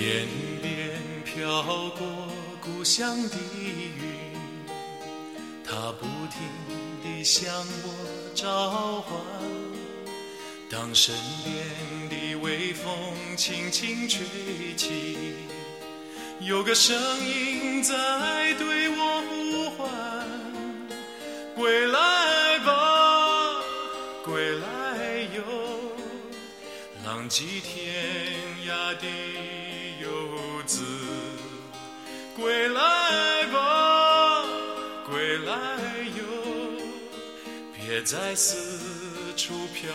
天边飘过故乡的云，它不停地向我召唤。当身边的微风轻轻吹起，有个声音在对我呼唤：归来吧，归来哟，浪迹天涯的游子。归来吧，归来哟，别再四处漂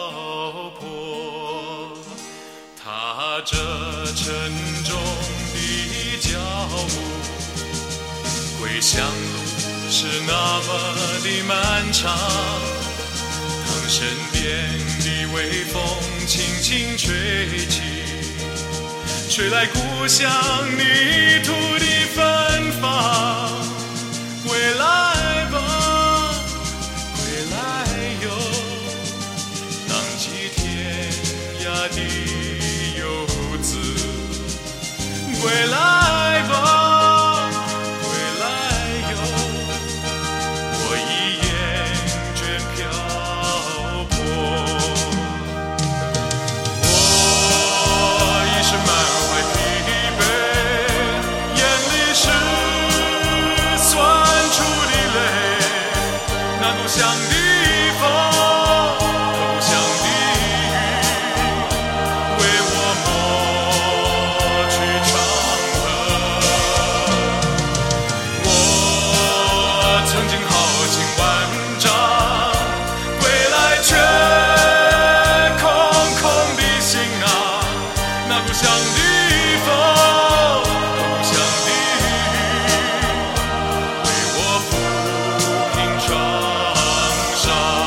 泊。踏着沉重的脚步，归乡路是那么的漫长。当身边的微风轻轻吹起，吹来故乡泥土的芬芳。归来吧，归来哟，浪迹天涯的游子。归来吧，归来哟，我已厌倦漂泊。我已是满怀疲惫，眼里是酸楚的泪。那故乡的风，那故乡的雨，为我抹去长河。我曾经豪情万丈，归来却空空的行囊。那故乡的风，那故乡的雨，为我抚平创伤。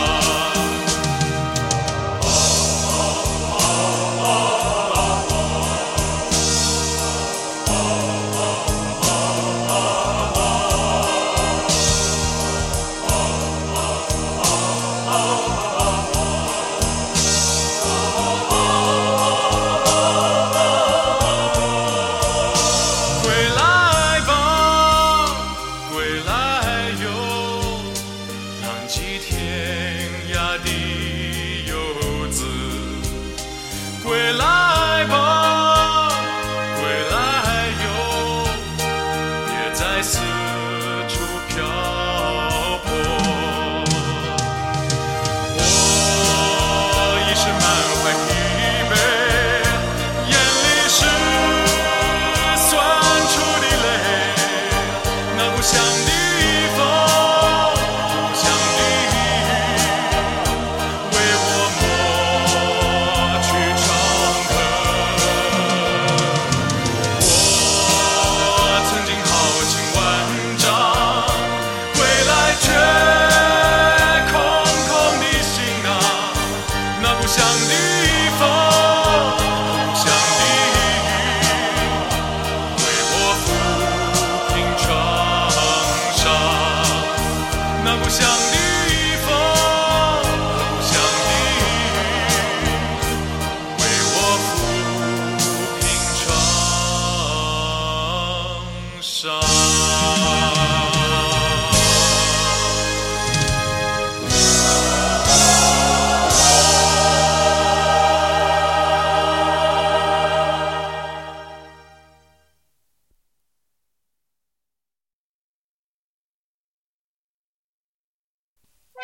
归来吧，归来哟，浪迹天涯的游子。归来